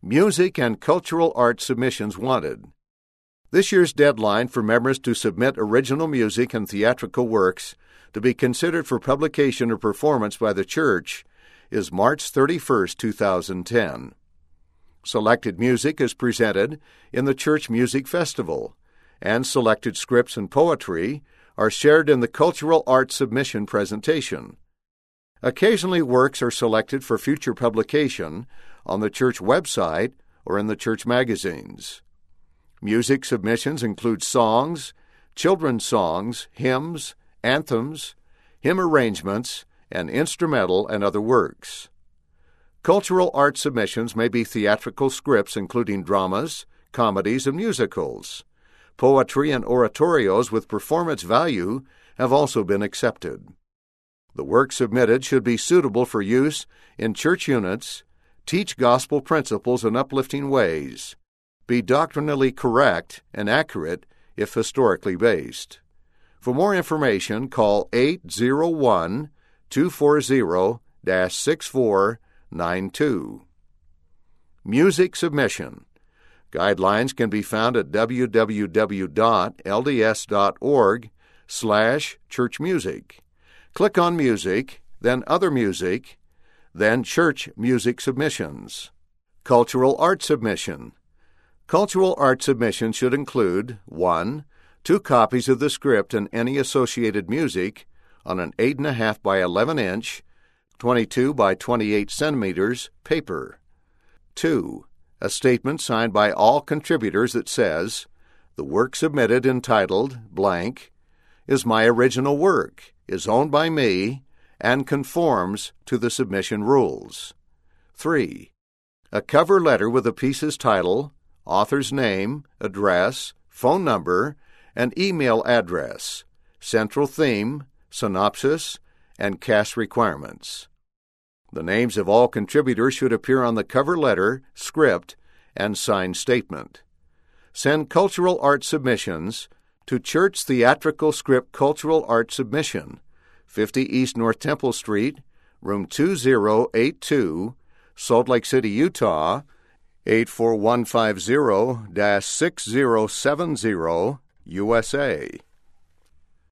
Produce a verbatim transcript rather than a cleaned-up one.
Music and cultural art submissions wanted. This year's deadline for members to submit original music and theatrical works to be considered for publication or performance by the church is March thirty-first, two thousand ten. Selected music is presented in the Church Music Festival, and selected scripts and poetry are shared in the Cultural Arts Submission presentation. Occasionally, works are selected for future publication on the church website or in the church magazines. Music submissions include songs, children's songs, hymns, anthems, hymn arrangements, and instrumental and other works. Cultural art submissions may be theatrical scripts including dramas, comedies, and musicals. Poetry and oratorios with performance value have also been accepted. The work submitted should be suitable for use in church units, teach gospel principles in uplifting ways, be doctrinally correct and accurate if historically based. For more information, call eight zero one, two four zero, six four nine two. Music submission. Guidelines can be found at w w w dot l d s dot org slash church music. Click on Music, then Other Music, then Church Music Submissions. Cultural art submission. Cultural art submission should include one. Two copies of the script and any associated music on an eight point five by eleven inch, twenty-two by twenty-eight centimeters paper. two. A statement signed by all contributors that says, "The work submitted entitled blank is my original work, is owned by me, and conforms to the submission rules." three. A cover letter with the piece's title, author's name, address, phone number, and email address, central theme, synopsis, and cast requirements. The names of all contributors should appear on the cover letter, script, and signed statement. Send cultural art submissions to Church Theatrical Script Cultural Art Submission, fifty East North Temple Street, room two zero eight two, Salt Lake City, Utah, eight four one five zero, six zero seven zero, U S A.